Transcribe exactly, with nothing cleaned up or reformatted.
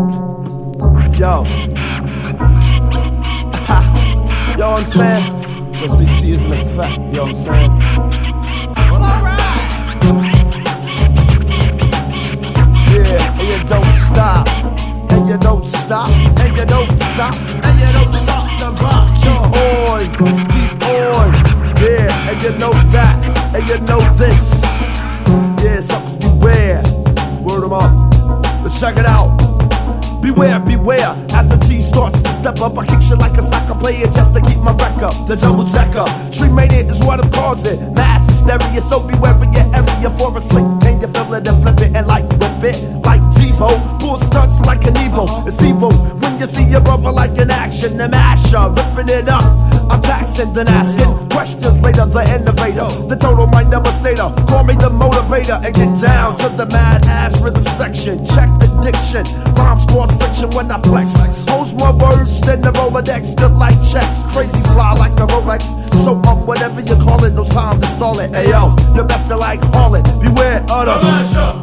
Yo. Yo, I'm saying? But C T is in effect, you know what I'm saying? Well, alright! Yeah, and you don't stop. And you don't stop. And you don't stop. And you don't stop to rock. Keep on. Keep on. Yeah, and you know that. And you know this. Yeah, suckers beware. Word 'em up. But check it out. Beware, beware, as the T starts to step up, I kick shit like a soccer player just to keep my wreck up. The double checker, street mania is what I'm causing. Mass hysteria, so beware in your area for a slick. Can you feel it and flip it and like whip it like TiVo? Pull stunts like an Evo, it's evil when you see your brother like an action. The masher, ripping it up, I'm taxing, then asking questions later. The innovator, the total mind devastator. Call me the motivator and get down to the mad ass rhythm section. Check addiction, rhymes cause friction when I flex. Holds more words than the Rolodex, good like checks. Crazy fly like the Rolex. So um, whatever you call it, no time to stall it. Ayo, you're best to like haul it. Beware of the